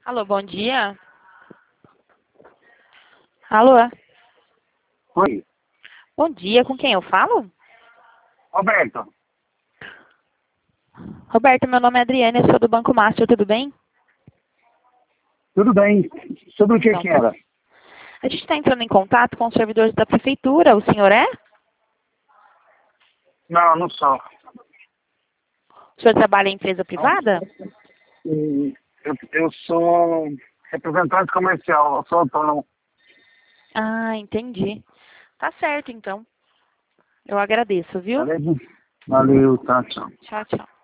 Alô, bom dia. Alô, Oi, bom dia. Com quem eu falo? Roberto. Roberto, meu nome é Adriane, eu sou do Banco Master, tudo bem? Tudo bem? Sobre o que Então, que era? a gente está entrando em contato com os servidores da prefeitura. O senhor é? Não, não sou. O senhor trabalha em empresa privada? Eu sou representante comercial, eu sou autônomo. Ah, entendi. Tá certo, então. Eu agradeço, viu? Beleza? Valeu, tá, tchau. Tchau, tchau.